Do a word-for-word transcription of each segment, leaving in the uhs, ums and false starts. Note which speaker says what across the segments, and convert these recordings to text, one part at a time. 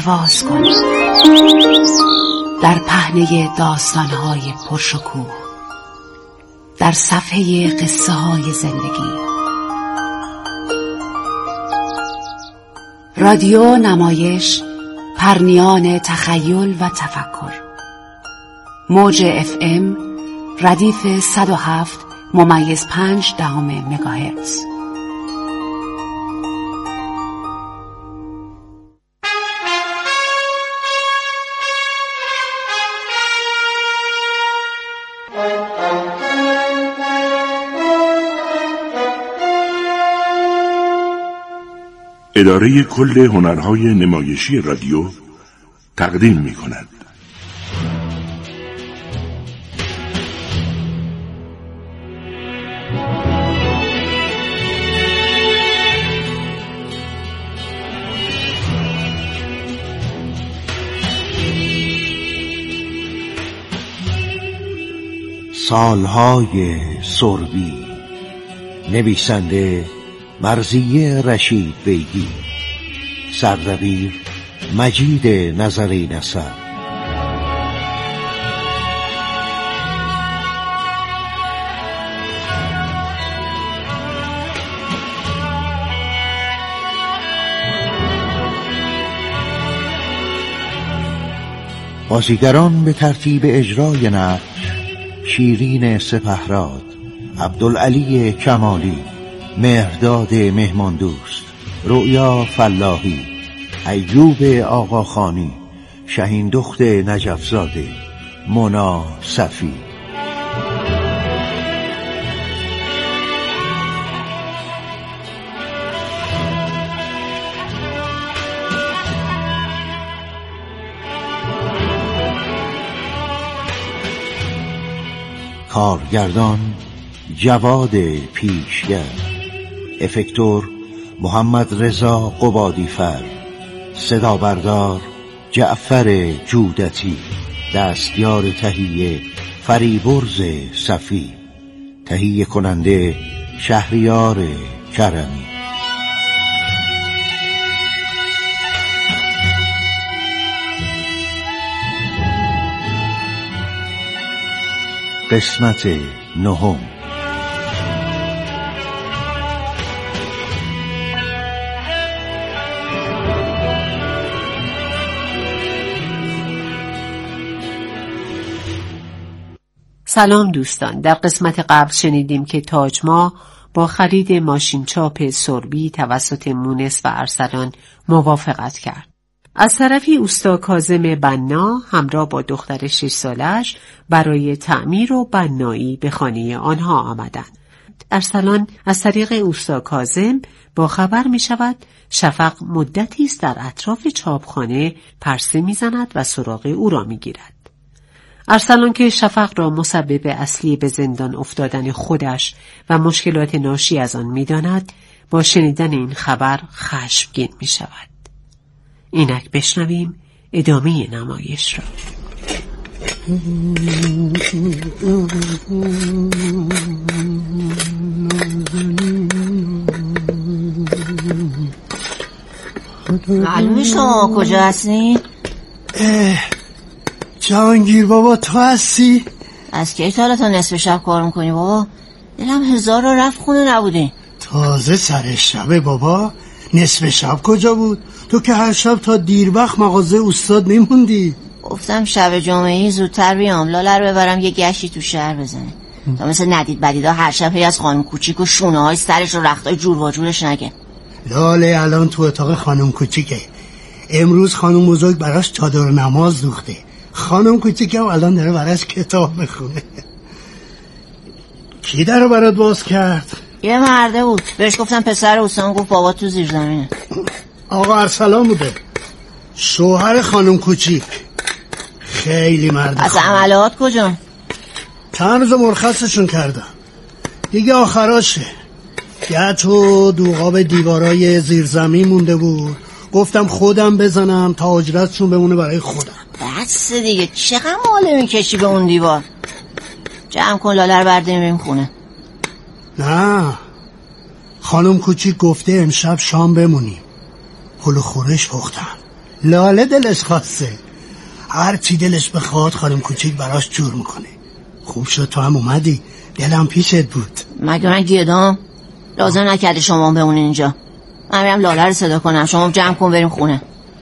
Speaker 1: پرواز کن در پهنه داستان‌های پرشکوه، در صفحه قصه های زندگی. رادیو نمایش، پرنیان تخیل و تفکر. موج اف ام ردیف صد و هفت ممیز پنج دهم مگاهرتز.
Speaker 2: اداره کل هنرهای نمایشی رادیو تقدیم می کند.
Speaker 3: سالهای سربی، نویسنده مرضیه رشید بیگی، سردبیر مجید نظری نصر. بازیگران به ترتیب اجرای نقش: شیرین سپهراد، عبدالعلی کمالی، مهرداد مهماندوست، رؤیا فلاحی، ایوب آقاخانی، شهین دخت نجفزاده، مونا صفی. کارگردان جواد پیشگر، افکتور محمد رضا قبادیفر، صدا بردار جعفر جودتی، دستیار تهیه فریبرز صفی، تهیه کننده شهریار کرمی. قسمت نهم.
Speaker 1: سلام دوستان، در قسمت قبل شنیدیم که تاج‌ما با خرید ماشین چاپ سربی توسط مونس و ارسلان موافقت کرد. از طرفی اوستا کاظم بنا همراه با دختر شش سالش برای تعمیر و بنایی به خانه آنها آمدند. ارسلان از طریق اوستا کاظم با خبر می شود شفق مدتی است در اطراف چاپخانه پرسه می زند و سراغ او را می گیرد. ارسلان که شفق را مسبب اصلی به زندان افتادن خودش و مشکلات ناشی از آن می داند، با شنیدن این خبر خشمگین می شود. اینک بشنویم ادامه نمایش را.
Speaker 4: معلومه شما کجا هستی؟
Speaker 5: جهانگیر بابا تو هستی؟
Speaker 4: از کی تا حالا تا نصف شب کار میکنی بابا؟ دلم هزار را رفت خونه نبوده.
Speaker 5: تازه سر شبه بابا، نصف شب کجا بود؟ تو که هر شب تا دیر وقت مغازه استاد میموندی.
Speaker 4: گفتم شب جمعه‌ای زودتر بیام لاله رو ببرم یه گشتی تو شهر بزنه تا مثل ندید بدیدا هر شب هی از خانم کوچیک و شونه های سرش و رختای جور و جورش نگه.
Speaker 5: لاله الان تو اتاق خانم کوچیکه. امروز خانم بزرگ براش چادر نماز دوخته. خانم کوچیک هم الان داره براش کتاب میخونه. کی درو برات باز کرد؟
Speaker 4: یه مرده بود، بهش گفتم پسر حسین، گفت بابا تو زیر زمینه.
Speaker 5: آقا ارسلان بوده، شوهر خانم کوچیک. خیلی مرده.
Speaker 4: از عملات کجا؟
Speaker 5: چند روز مرخصشون کردم دیگه، آخراشه. یه تو دوغاب دیوارای زیرزمین مونده بود، گفتم خودم بزنم تا اجرتشون بمونه برای خودم.
Speaker 4: بس دیگه، چقدر ماله میکشی به اون دیوار؟ جمع کن لاله رو برداریم بریم خونه.
Speaker 5: نه، خانم کوچیک گفته امشب شام بمونیم. پلو خورش پختم، لاله دلش خواسته، هر چی دلش بخواد خانم کوچیک براش جور میکنه. خوب شد تو هم اومدی، دلم پیشت بود.
Speaker 4: مگه من گیدام؟ لازم نکرده شما بمونین اینجا. من میرم لاله رو صدا کنم، شما جمع کن بریم خونه.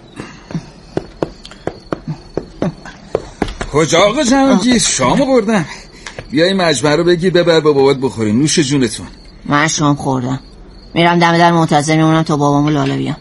Speaker 6: کجا آقا جهانگیر؟ شامو بردم. بیا این مجمع رو بگیر ببر با بابات بخوریم، نوش جونتون.
Speaker 4: من شام خوردم، میرم دم در منتظر میمونم تا بابامو لاله بیام.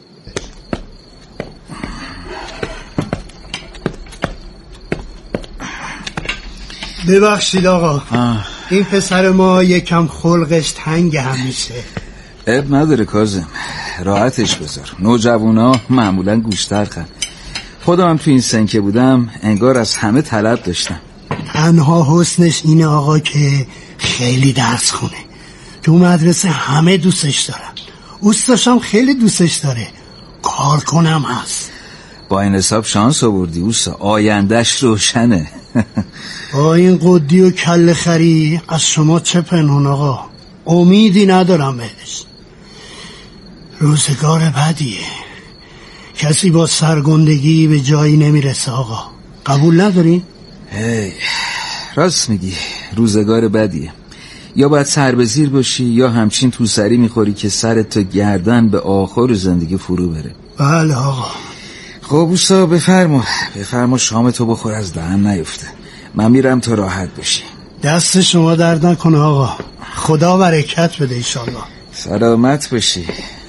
Speaker 5: ببخشید آقا آه. این پسر ما یکم خلقش تنگ همیشه.
Speaker 6: اب نداره کاظم، راحتش بذار. نوجوانا معمولا گوشتر خن. خودم هم تو این سن که بودم انگار از همه طلب داشتم.
Speaker 5: تنها حسنش اینه آقا که خیلی درس خونه، تو مدرسه همه دوستش دارن، اوستاش هم خیلی دوستش داره، کار کنم هست.
Speaker 6: با این حساب شانس آوردی اوستا، آیندهش روشنه.
Speaker 5: با این قدی و کل خری از شما چه پنهون آقا، امیدی ندارم بهش. روزگار بدیه، کسی با سرگندگی به جایی نمیرسه آقا، قبول نداری؟
Speaker 6: هی راست میگی، روزگار بدیه. یا باید سر به زیر باشی یا همچین تو سری میخوری که سرت تا گردن به آخر زندگی فرو بره.
Speaker 5: بله آقا.
Speaker 6: خب اوستا بفرما بفرما شامتو بخور، از دهن نیفته. من میرم تا راحت باشی.
Speaker 5: دست شما درد نکنه آقا، خدا برکت بده ایشالله.
Speaker 6: سلامت باشی.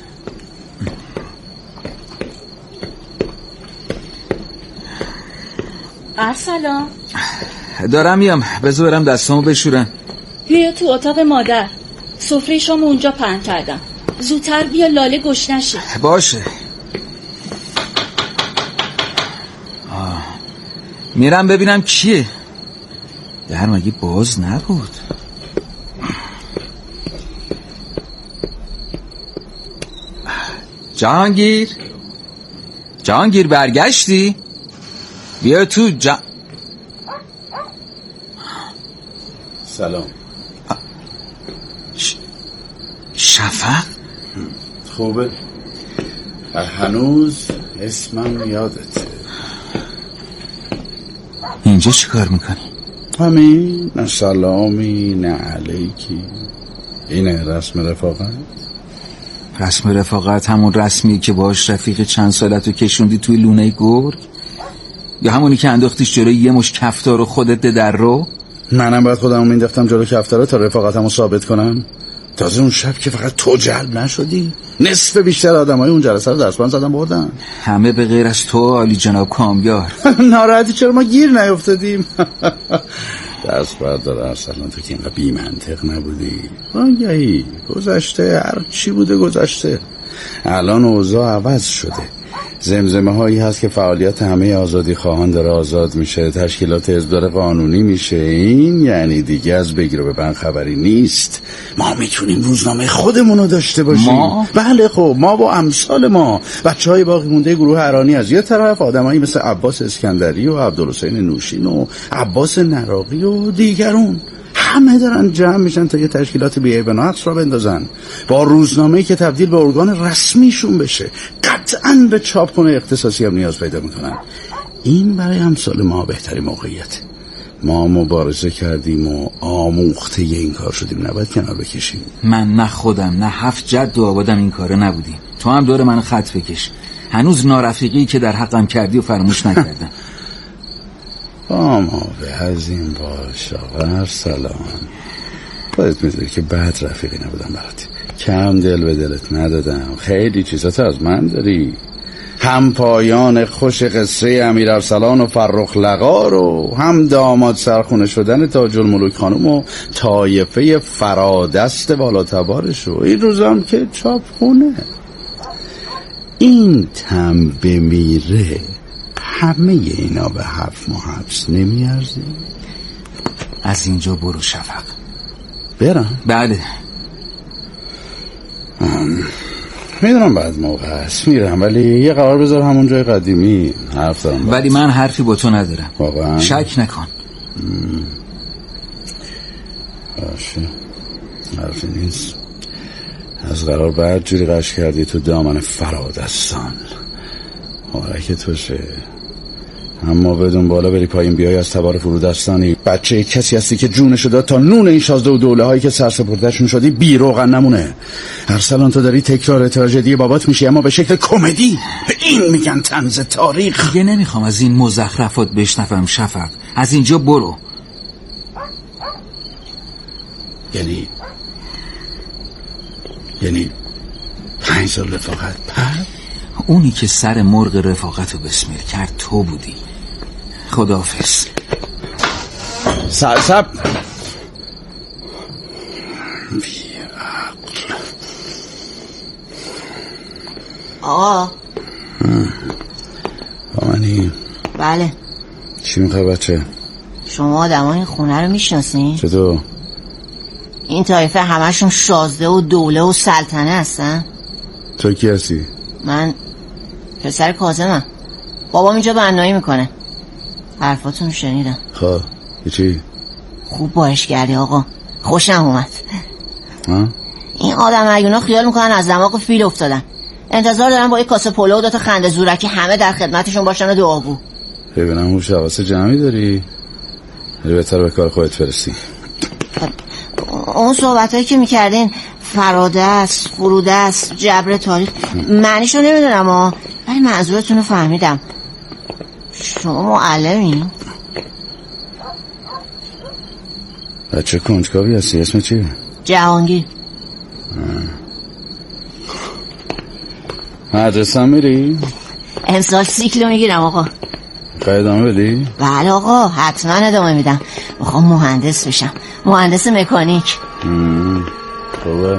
Speaker 7: ارسلان
Speaker 6: دارم میام، بذار برم دستامو بشورم.
Speaker 7: بیا تو اتاق مادر، سفره شام اونجا پهن کردم. زودتر بیا لاله گوش نشه.
Speaker 6: باشه. آه. میرم ببینم کیه. در مگه باز نبود؟ جهانگیر جهانگیر برگشتی؟ بیا تو. جا...
Speaker 8: سلام.
Speaker 6: ش... شفق؟
Speaker 8: خوبه؟ هنوز اسمم یادته.
Speaker 6: اینجا چی کار میکنی؟
Speaker 8: همین، نه سلامی نه علیکی. اینه رسم رفاقت؟
Speaker 6: رسم رفاقت همون رسمی که باش رفیق چند سالتو کشوندی توی لونه گرگ؟ یا همونی که انداختیش جلوی یه مش کفتار و خودت در رو؟
Speaker 8: منم باید خودمو مینداختم جلو کفتاره تا رفاقتمو ثابت کنم. تازه اون شب که فقط تو جلب نشدی، نصف بیشتر آدمای اون جلسه رو دستبند زدن بردن.
Speaker 6: همه به غیر از تو عالی جناب کامیار.
Speaker 8: ناراحتی چرا ما گیر نیافتادیم؟ دست بردار ارسلان، تو که اینقدر بی منطق نبودی. آگهی گذشته، هر چی بوده گذشته. الان اوضاع عوض شده. زمزمه هایی هست که فعالیت همه آزادی خواهان داره آزاد میشه، تشکیلات حزب داره قانونی میشه. این یعنی دیگه از بگیر و ببند خبری نیست. ما میتونیم روزنامه خودمونو داشته باشیم.
Speaker 6: ما؟
Speaker 8: بله خب، ما با امثال ما، بچه های باقی مونده گروه ارانی از یه طرف، آدمایی مثل عباس اسکندری و عبدالحسین نوشین و عباس نراقی و دیگرون، همه دارن جمع میشن تا یه تشکیلات بی‌عیب و نقص را بندازن، با روزنامه‌ای که تبدیل به ارگان رسمیشون بشه. قطعاً به چاپخونه اختصاصی هم نیاز پیدا میکنن. این برای امثال ما بهترین موقعیت. ما مبارزه کردیم و آموخته این کار شدیم، نباید کنار بکشیم.
Speaker 6: من نه خودم نه هفت جد و آبادم این کاره نبودیم. تو هم دور من خط بکش. هنوز نارفیقی که در حقم کردی و فراموش نکردم.
Speaker 8: با ما به هزین باش آقا ارسلان. باید میدونی که بعد رفیقی نبودم برات، کم دل به دلت ندادم. خیلی چیزات از من داری، هم پایان خوش قصه امیر ارسلان و فرخ لقا رو، هم داماد سرخونه شدن تاج الملوک خانم و طایفه فرادست بالاتبارش رو. این روزم که چاپ خونه این تم بمیره، همه اینا به هفت ماه حبس نمیارزی؟
Speaker 6: از اینجا برو شفق.
Speaker 8: برم؟
Speaker 6: بله
Speaker 8: میدونم بعد موقع است میرم، ولی یه قرار بذار همون جای قدیمی حرف دارم.
Speaker 6: ولی من حرفی با تو ندارم.
Speaker 8: واقعا؟
Speaker 6: شک نکن.
Speaker 8: باشه، حرفی نیست. از قرار بعد جوری قش کردی تو دامن فرادستان. مبارک توشه، اما بدون بالا بری پایین بیای از تبار فرودستانی. بچه کسی هستی که جونشو داد تا نون این شازده و دوله هایی که سرسپردهشون شدی بی روغن نمونه. ارسلان تو داری تکرار تراژدی بابات میشی، اما به شکل کمدی. این میگن طنز تاریخ.
Speaker 6: دیگه نمیخوام از این مزخرفات بشنوم شفق. از اینجا برو.
Speaker 8: یعنی یعنی پنج سال رفاقت پر؟
Speaker 6: اونی که سر مرغ رفاقت رو بسمیر کرد تو بودی. خداحافظ.
Speaker 8: سب سب
Speaker 4: آقا
Speaker 8: آمانی.
Speaker 4: بله.
Speaker 8: چی میخوای بچه؟
Speaker 4: شما آدم این خونه رو میشناسین؟
Speaker 8: چطور؟
Speaker 4: این طایفه همشون شازده و دوله و سلطنه هستن.
Speaker 8: تو کی هستی؟
Speaker 4: من پسر کاظمم. بابام اینجا بنایی میکنه. حرفاتون شنیدم.
Speaker 8: خب چی؟
Speaker 4: خوب بارش کردی آقا، خوشم اومد.
Speaker 8: ها؟
Speaker 4: این آدم ایونا خیال میکنن از دماغ فیل افتادن. انتظار دارن با یک کاسه پلو و دوتا خنده زورکی همه در خدمتشون باشن و دعاگو.
Speaker 8: ببینم هوش حواس جمعی داری؟ ولی بهتر به کار خودت فرستی.
Speaker 4: اون صحبتایی که میکردین فراده است، فروده است، جبر تاریخ، معنیشو نمیدونم ها، ولی منظورتون رو فهمیدم. شما معلمین؟
Speaker 8: بچه کنجکاوی هستی، اسم چیه؟
Speaker 4: جهانگیر.
Speaker 8: مدرسه هم میری؟
Speaker 4: امسال سیکلو میگیرم آقا.
Speaker 8: خواهی ادامه بدی؟
Speaker 4: بله آقا، حتما ادامه میدم. میخوام مهندس بشم، مهندس مکانیک.
Speaker 8: خوبه.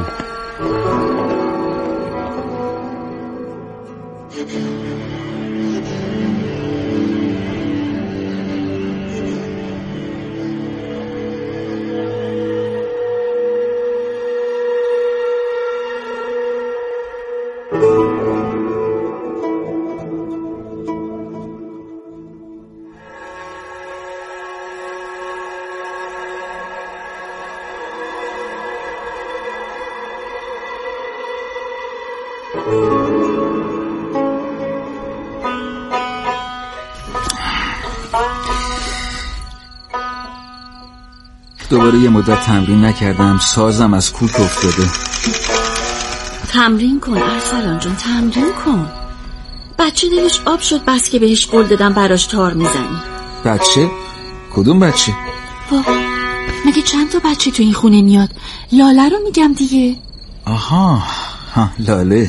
Speaker 6: دوباره یه مدت تمرین نکردم، سازم از کوک افتاده.
Speaker 7: تمرین کن ارسلان جون، تمرین کن. بچه دلش آب شد بس که بهش قول دادم براش تار میزنی.
Speaker 6: بچه؟ کدوم بچه؟
Speaker 7: بابا مگه چند تا بچه تو این خونه میاد؟ لاله رو میگم دیگه.
Speaker 6: آها ها، لاله.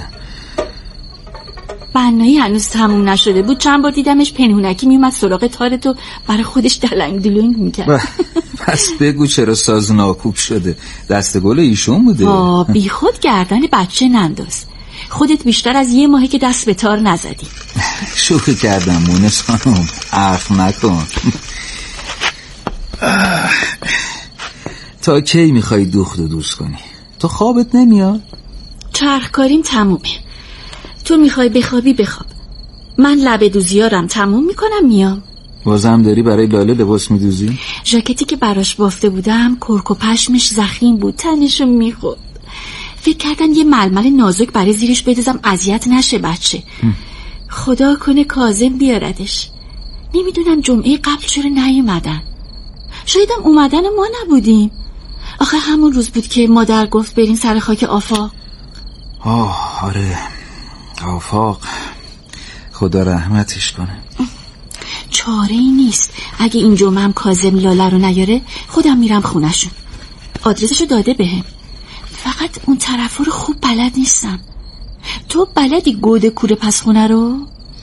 Speaker 7: بنایی هنوز تموم نشده بود، چند بار دیدمش پنهونکی میومد سراغ تارتو برای خودش دلنگ دلنگ میکرد.
Speaker 6: پس بگو چرا ساز ناکوب شده؟ دست گل ایشون بوده.
Speaker 7: آه بی خود گردن بچه ننداز. خودت بیشتر از یه ماهه که دست به تار نزدی.
Speaker 6: شوخی کردم مونس خانم، عرف نکن. تا کی میخوای دوخت و دوست کنی؟ تو خوابت نمیاد؟
Speaker 7: چرخکاریم تمومه. تو میخوای بخوابی بخواب، من لبه دوزیارم تموم میکنم میام.
Speaker 6: بازم داری برای لاله لباس میدوزی؟
Speaker 7: ژاکتی که براش بافته بودم کرک و پشمش زخیم بود، تنشو میخورد. فکر کردم یه ململ نازک برای زیرش بدوزم اذیت نشه بچه. خدا کنه کاظم بیاردش. نمیدونم جمعه قبل چرا نیومدن. شایدم اومدن و ما نبودیم. آخه همون روز بود که مادر گفت بریم سر خاک آفاق.
Speaker 6: آه آره، آفاق. خدا رحمتش کنه.
Speaker 7: چاره ای نیست. اگه این جمعه هم کاظم لاله رو نیاره خودم میرم خونشون. آدرسشو داده بهم. فقط اون طرفا رو خوب بلد نیستم. تو بلدی گود کوره پس خونه رو؟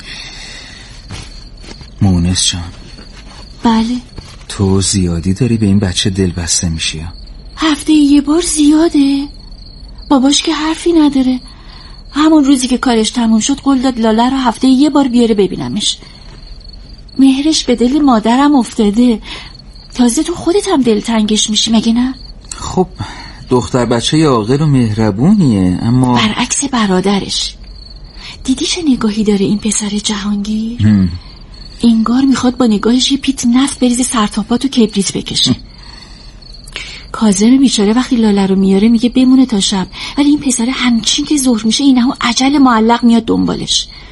Speaker 6: مونس جان.
Speaker 7: بله.
Speaker 6: تو زیادی داری به این بچه دل بسته میشی.
Speaker 7: هفته یه بار زیاده. باباش که حرفی نداره. همون روزی که کارش تموم شد قول داد لاله رو هفته یه بار بیاره ببینمش. مهرش به دل مادرم افتاده. تازه تو خودت هم دلتنگش میشی مگه نه؟
Speaker 6: خب دختر بچه عاقل و مهربونیه، اما
Speaker 7: برعکس برادرش. دیدی چه نگاهی داره این پسر جهانگیر؟
Speaker 6: هم.
Speaker 7: انگار میخواد با نگاهش یه پیت نفت بریزه سرتاپات و کبریت بکشه. کاظم بیچاره وقتی لاله رو میاره میگه بمونه تا شب، ولی این پسر همچین که ظهر میشه اینهو عجل معلق میاد دنبالش.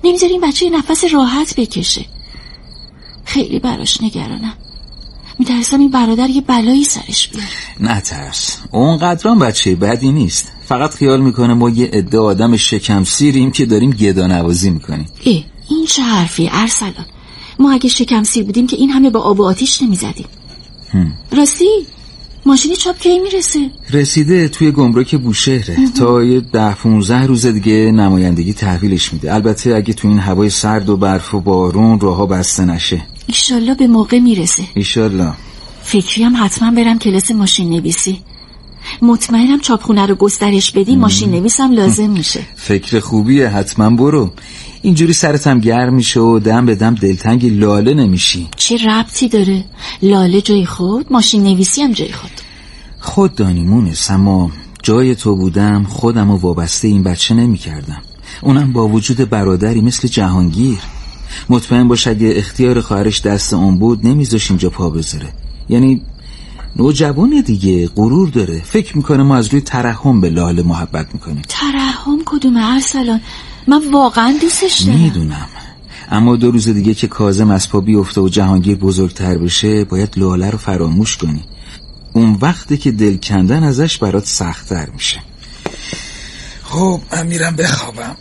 Speaker 7: نمیذاری این بچه یه نفس راحت بکشه. خیلی براش نگرانم. میترسم این برادر یه بلایی سرش بیاره.
Speaker 6: نه ترس، اونقدران بچه بدی نیست. فقط خیال میکنه ما یه عده آدم شکم سیریم که داریم گدانوازی میکنیم.
Speaker 7: ای این چه حرفی ارسلان؟ ما اگه شکم سیر بودیم که این همه با آب و آتیش نمیزدیم. راستی ماشین چاپ کی میرسه؟
Speaker 6: رسیده، توی گمرک بوشهره. تا یه ده پونزده روز دیگه نمایندگی تحویلش میده. البته اگه تو این هوای سرد و برف و بارون راهها بسته نشه.
Speaker 7: ایشالله به موقع میرسه.
Speaker 6: ایشالله.
Speaker 7: فکریم حتما برم کلاس ماشین نویسی. مطمئنم چاپخونه رو گسترش بدی ماشین نویسم لازم میشه.
Speaker 6: فکر خوبیه، حتما برو. اینجوری سرتم گرم میشه و دم به دم دلتنگ لاله نمیشی.
Speaker 7: چه ربطی داره؟ لاله جای خود، ماشین نویسی هم جای خود.
Speaker 6: خود دانی مونس، اما جای تو بودم خودم رو وابسته این بچه نمی کردم. اونم با وجود برادری مثل جهانگیر. مطمئن باش اگه اختیار خواهرش دست اون بود نمیذاش اینجا پا بذاره. یعنی نوجوانه دیگه، غرور داره. فکر میکنه ما از روی ترحم به لاله محبت میکنیم.
Speaker 7: ترحم کدومه ارسلان؟ من واقعا دوستش دارم.
Speaker 6: میدونم، اما دو روز دیگه که کاظم از پا بیفته و جهانگیر بزرگتر بشه باید لاله رو فراموش کنی. اون وقتی که دل کندن ازش برات سخت‌تر میشه. خب من میرم بخوابم.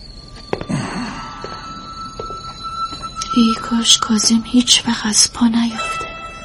Speaker 7: ای کاش کاظم هیچ وقت از پا نیفته.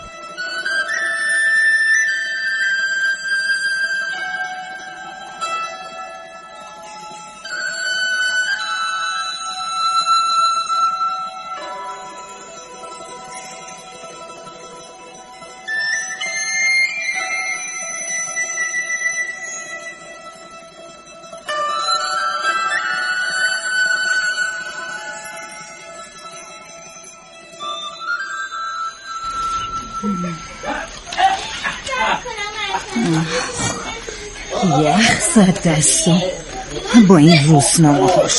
Speaker 9: یخ زد دستم با این روزنامه هاش.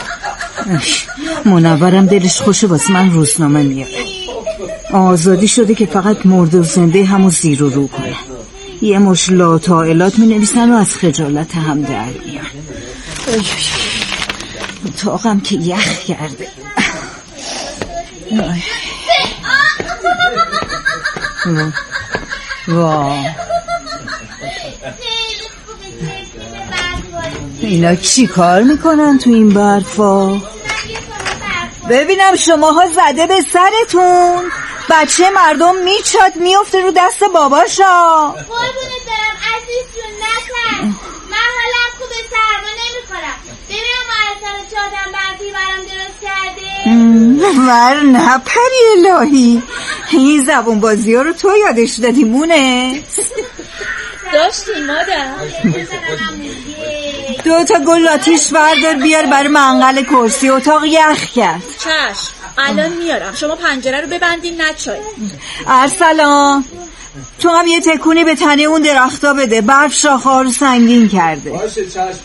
Speaker 9: منورم دلش خوشه واسه من روزنامه میاره. آزادی شده که فقط مرد و زنده همو زیر و رو کنه. یه مش لاطائلات می نویسن و از خجالت هم در میان. اتاقم که یخ کرده. واه اینا چی کار میکنن تو این برفا؟ ببینم شماها زده به سرتون. بچه مردم میچاد میفته رو دست باباشا.
Speaker 10: قربونت دارم عزیز جون نکن. من حالم خوبه، سرما نمیخورم. ببینم معرضان چادم برفی برام درست کرده.
Speaker 9: ور نه پری الهی، این زبون بازی ها رو تو یادش دادی مونه.
Speaker 7: داشتی مادر.
Speaker 9: دو تا گل آتیش بردار بیار برای منقل کرسی، اتاق یخ کرد.
Speaker 7: چشم الان میارم. شما پنجره رو ببندین نچای.
Speaker 9: ارسلان تو هم یه تکونی به تنه اون درختا بده، برف شاخه ها رو سنگین کرده.
Speaker 11: باشه چشم.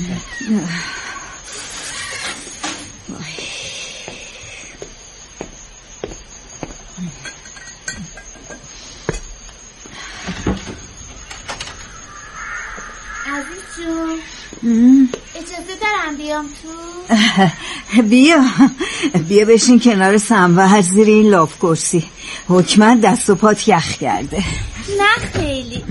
Speaker 10: اجازه دارم بیام تو؟
Speaker 9: بیا بیا بشین کنار سنوهر زیر این لاف کرسی. حکما دست و پات یخ کرده.
Speaker 10: نه خیلی،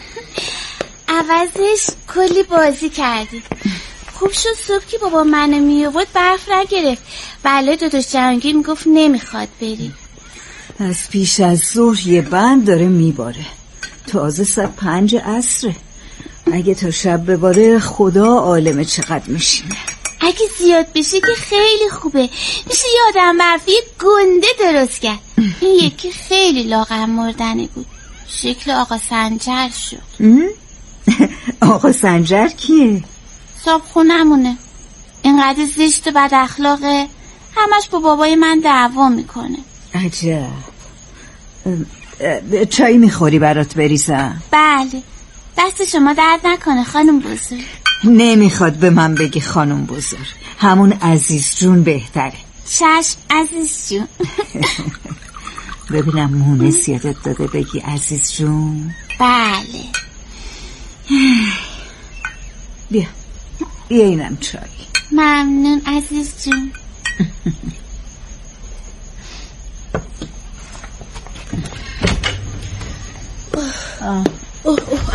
Speaker 10: عوضش کلی بازی کردی. خوب شد صبح که بابا منو می آورد برف نگرفت، ولی داداش جهانگیر میگفت نمیخواد بری.
Speaker 9: از پیش از ظهر یه بند داره میباره، تازه ساعت پنج عصره. اگه تا شب بباره خدا عالمه چقدر میشینه.
Speaker 10: اگه زیاد بشه که خیلی خوبه، میشه یادم برفی گنده درست کرد. این یکی خیلی لاغر مردنی بود، شکل آقا سنجر شد.
Speaker 9: آقا سنجر کیه؟
Speaker 10: صاحب خونمونه، اینقدر زشت و بد اخلاقه، همش با بابای من دعوا میکنه.
Speaker 9: عجب. چای میخوری برات بریزم؟
Speaker 10: بله، دست شما درد نکنه خانم بزرگ.
Speaker 9: نمیخواد به من بگی خانم بزرگ، همون عزیز جون بهتره.
Speaker 10: چشم عزیز جون.
Speaker 9: ببینم مونس یادت داده بگی عزیز جون؟
Speaker 10: بله.
Speaker 9: بیا بیا اینم چای.
Speaker 10: ممنون عزیز جون.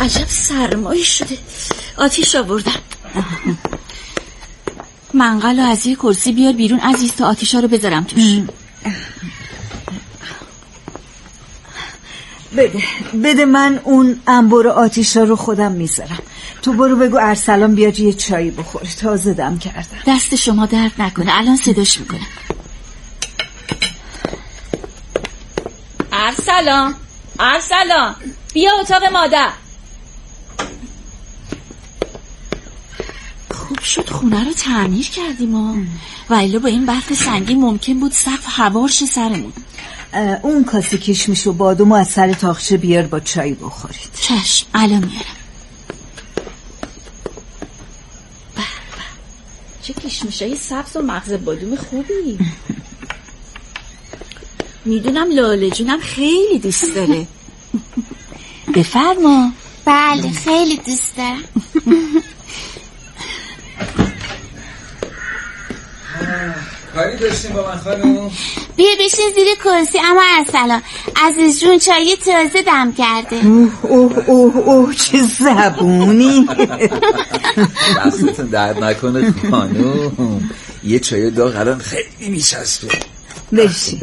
Speaker 7: عجب سرمایی شده. آتیش آوردم. منقل و از یه کرسی بیار بیرون عزیز تا آتیشا رو بذارم توش.
Speaker 9: بده بده من اون انبار آتیشا رو خودم میذارم. تو برو بگو ارسلان بیاد یه چایی بخوره، تازه دم کردم.
Speaker 7: دست شما درد نکنه، الان صداش میکنم. ارسلان ارسلان بیا اتاق مادر. خوب شد خونه رو تعمیر کردیم ها، ولی با این برف سنگین ممکن بود سقف هوار شه سرمون.
Speaker 9: اون کاسه کشمش و بادومو از سر تاخچه بیار با چای بخورید.
Speaker 7: چشم، الان میارم. چه کشمشای سبز و مغز بادوم خوبی. میدونم لاله جونم خیلی دوست داره. بفرما.
Speaker 10: بله خیلی دوست دارم.
Speaker 6: کاری داشتیم با من خانم؟
Speaker 10: بیا بشین زیر کرسی. اما ارسلان عزیز جون چای تازه دم کرده.
Speaker 9: اوه اوه اوه اوه چه زبونی.
Speaker 6: دستتون درد نکنه خانم، یه چای داغ الان خیلی میچسبه.
Speaker 9: بشین.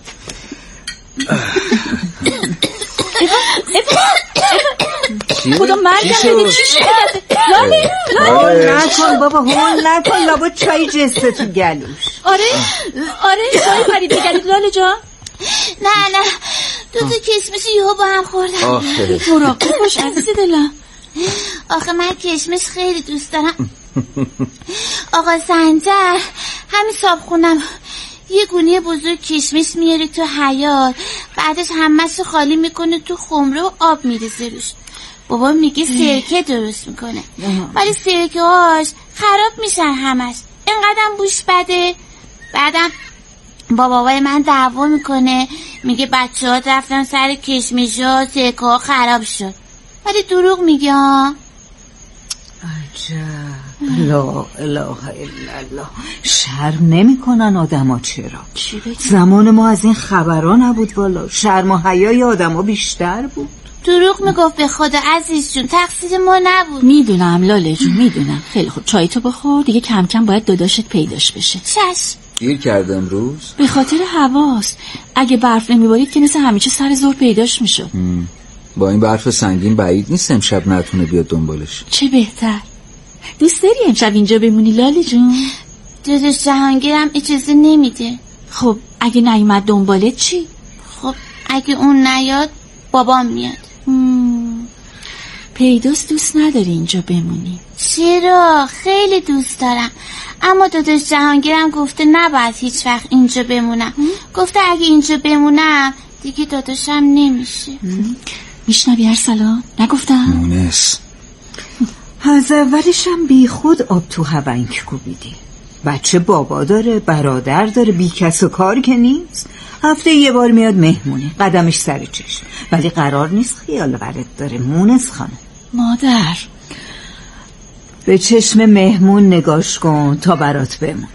Speaker 7: خدا مرگم بده چی شده؟ لاله
Speaker 9: لاله نکن بابا، هول نکن لابا چای جسته تو گلوش.
Speaker 7: آره آره چای خریده گلوت لاله جان.
Speaker 10: نه نه دو تا کشمش یهو با هم خوردم.
Speaker 7: مراقب باش عزیز دلم.
Speaker 10: آخه من کشمش خیلی دوست دارم. آقا سنجر همین صابخونم یه گونی بزرگ کشمش میاره تو حیاط، بعدش همه‌شو خالی میکنه تو خمره و آب میریزه روش. بابا میگه سرکه درست میکنه، ولی سرکه هاش خراب میشن همش، اینقدرم بوش بده. بعدم با بابای من دعوا میکنه، میگه بچه ها رفتن سر کشمش ها سرکه ها خراب شد، ولی دروغ میگه.
Speaker 9: عجب، لا اله الا الله. شرم نمی کنن آدم ها؟ چرا؟ زمان ما از این خبرها نبود والا. شرم و حیای آدم ها بیشتر بود.
Speaker 10: دروغ میگفت به خدا عزیز جون، تقصیر ما نبود.
Speaker 7: میدونم لاله جون میدونم. خیلی خوب چای تو بخور دیگه، کم کم باید داداشت پیداش بشه.
Speaker 10: چشم.
Speaker 6: گیر کرده امروز
Speaker 7: به خاطر هواست. اگه برف نمیبارید که مثل همیشه سر ظهر پیداش میشد.
Speaker 6: با این برف سنگین بعید نیست امشب نتونه بیاد دنبالش.
Speaker 7: چه بهتر. دوست داری امشب اینجا بمونی لاله جون؟
Speaker 10: داداش جهانگیرم اجازه نمیده.
Speaker 7: خب اگه نیومد دنبالت چی؟
Speaker 10: خب اگه اون نیاد بابام میاد.
Speaker 7: مم. پیداست دوست نداری اینجا بمونی؟
Speaker 10: چرا؟ خیلی دوست دارم، اما داداش جهانگیرم گفته نباید هیچ وقت اینجا بمونم. م? گفته اگه اینجا بمونم دیگه داداشم نمیشه.
Speaker 7: میشنوی ارسلان؟ نگفتم؟
Speaker 6: مونس
Speaker 9: از اولشم بی خود آب تو هونگ کوبیدی. بچه بابا داره، برادر داره، بی کس و کار که نیست. هفته یه بار میاد مهمونه، قدمش سر چشم، ولی قرار نیست خیال ورد داره. مونس خانم
Speaker 7: مادر
Speaker 9: به چشم مهمون نگاش کن تا برات بمونه.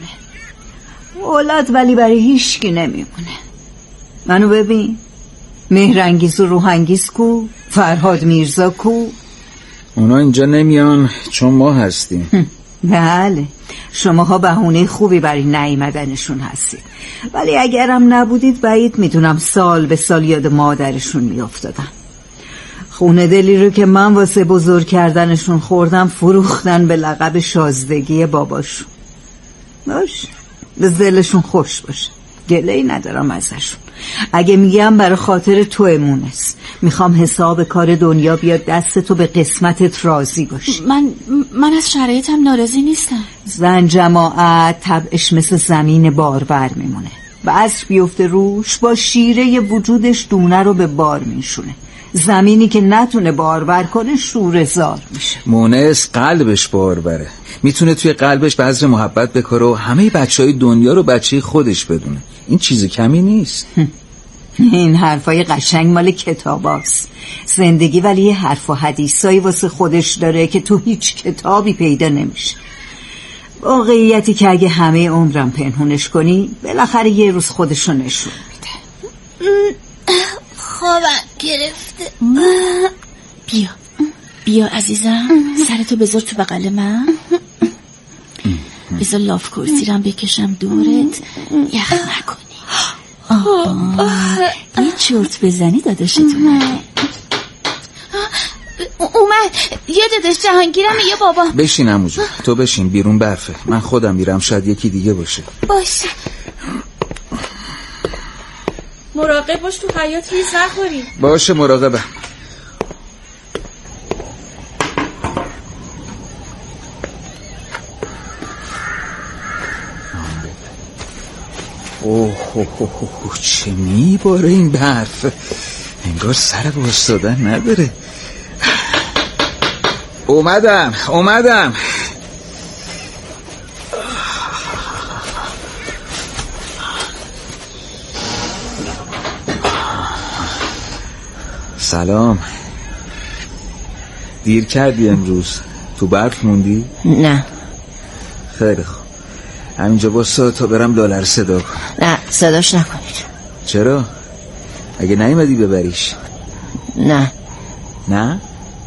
Speaker 9: اولاد ولی برای هیچکی نمیمونه. منو ببین، مهرنگیز و روحانگیز کو، فرهاد میرزا کو.
Speaker 6: اونا اینجا نمیان چون ما هستیم.
Speaker 9: بله شماها بهونه خوبی برای نیامدنشون هستید، ولی اگرم نبودید بعید میدونم سال به سال یاد مادرشون میافتادن. خونه دلی رو که من واسه بزرگ کردنشون خوردم فروختن به لقب شازدگی باباشون. باش به دلشون خوش باشه، گله‌ای ندارم ازشون. اگه میگم برای خاطر تو مونس، میخوام حساب کار دنیا بیاد دست تو، به قسمتت راضی باشی.
Speaker 7: من من از شرایطم ناراضی نیستم.
Speaker 9: زن جماعت طبعش مثل زمین بارور میمونه، و عصر بیفته روش با شیره وجودش دونه رو به بار میشونه. زمینی که نتونه بارور کنه شوره‌زار میشه.
Speaker 6: مونس قلبش باربره، میتونه توی قلبش بذر محبت بکاره و همه بچهای دنیا رو بچه خودش بدونه. این چیز کمی نیست.
Speaker 9: این حرفای قشنگ مال کتاباست. زندگی ولی یه حرف و حدیثایی واسه خودش داره که تو هیچ کتابی پیدا نمیشه. واقعیتی که اگه همه عمرم پنهونش کنی بالاخره یه روز خودشو نشون میده.
Speaker 10: خوابم گرفته.
Speaker 7: بیا بیا عزیزم، سرتو بذار تو بغل من. بذار لاف کرسیرم بکشم دورت، یخ نکنی. آه یه چرت بزنی داداشت اومده.
Speaker 10: اومد یه داداش جهانگیرم یه بابا.
Speaker 6: بشین عمو جون، تو بشین، بیرون برفه. من خودم میرم، شاید یکی دیگه باشه.
Speaker 10: باشه.
Speaker 7: مراقب باش تو حیاط هیز نخوری.
Speaker 6: باشه مراقبم. اوه اوه اوه چه میباره این برف، انگار سر واسادن نداره. اومدم اومدم سلام. دیر کردی امروز، تو برف موندی؟
Speaker 4: نه.
Speaker 6: خیلی خوب، همینجا باستا تا برم لاله رو صدا کنم.
Speaker 4: نه صداش نکنید.
Speaker 6: چرا؟ اگه نیومدی ببریش؟
Speaker 4: نه.
Speaker 6: نه؟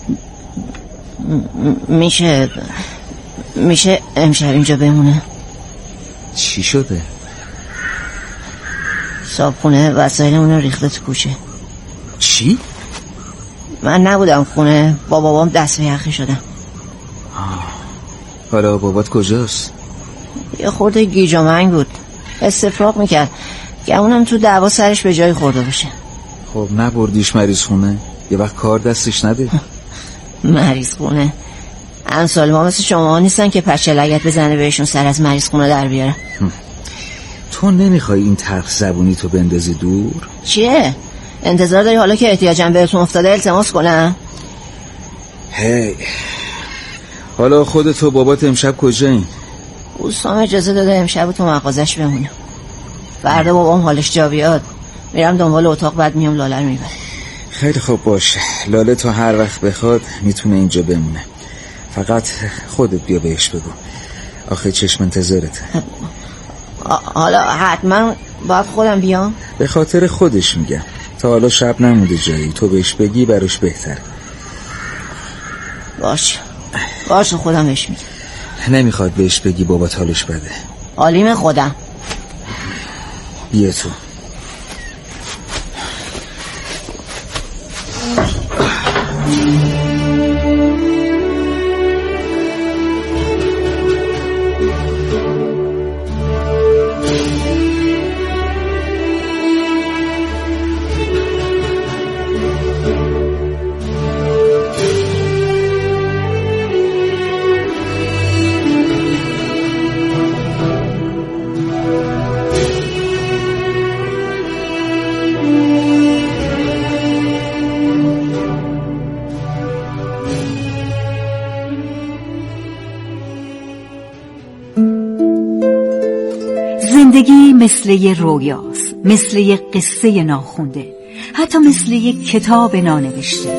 Speaker 4: م- میشه میشه امشب اینجا بمونه؟
Speaker 6: چی شده؟
Speaker 4: صابخونه وسایلمون رو ریخته تو کوچه.
Speaker 6: چی؟
Speaker 4: من نبودم خونه، با بابام دست به یخی شدم.
Speaker 6: حالا بابات کجاست؟
Speaker 4: یه خورده گیج و منگ بود، استفراغ میکرد، گمونم تو دعوا سرش به جای خورده باشه.
Speaker 6: خب نبردیش مریض خونه؟ یه وقت کار دستش نده.
Speaker 4: مریض خونه؟ امثال ما مثل شما نیستن که پچه لگت بزنه بهشون سر از مریض خونه در بیاره.
Speaker 6: تو نمیخوای این تلخ زبونی تو بندازی دور؟
Speaker 4: چیه؟ انتظار داری حالا که احتیاجم بهتون افتاده التماس کنم؟
Speaker 6: هی حالا خودت و بابات امشب کجایین؟
Speaker 4: اوستام اجازه داده امشب تو مغازش بمونم، فردا بابام حالش جا بیاد میرم دنبال اتاق، بعد میام لاله رو میبرم.
Speaker 6: خیلی خوب باشه، لاله تا هر وقت بخواد میتونه اینجا بمونه، فقط خودت بیا بهش بگو، آخه چشم انتظارته.
Speaker 4: حالا حتما باید خودم بیام؟
Speaker 6: به خاطر خودش میگم، تا حالا شب نموده جایی، تو بهش بگی براش بهتره.
Speaker 4: باشه باشه خودم بهش میگم.
Speaker 6: نمیخواد بهش بگی بابات حالش بده؟
Speaker 4: عالیم خودم.
Speaker 6: بیا تو.
Speaker 9: زندگی مثل یه رویاست، مثل یه قصه ناخونده، حتی مثل یه کتاب نانوشته.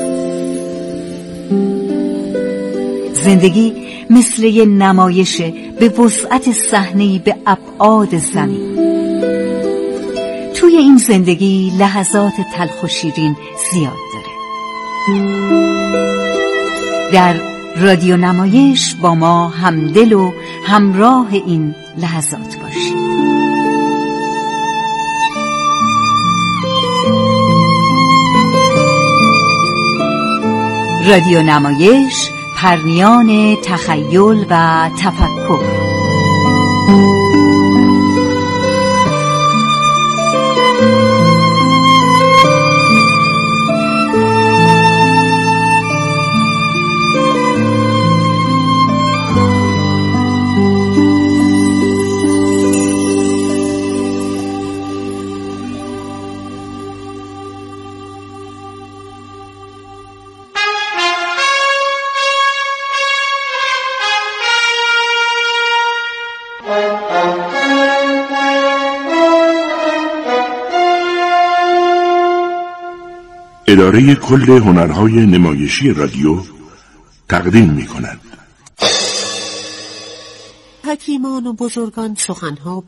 Speaker 9: زندگی مثل یه نمایشه به وسعت صحنه‌ای به ابعاد زمین. توی این زندگی لحظات تلخ و شیرین زیاد داره. در رادیو نمایش با ما همدل و همراه این لحظات باشید. رادیو نمایش، پرنیان تخیل و تفکر.
Speaker 2: اداره کل هنرهای نمایشی رادیو تقدیم می کند.
Speaker 1: حکیمان و بزرگان سخنها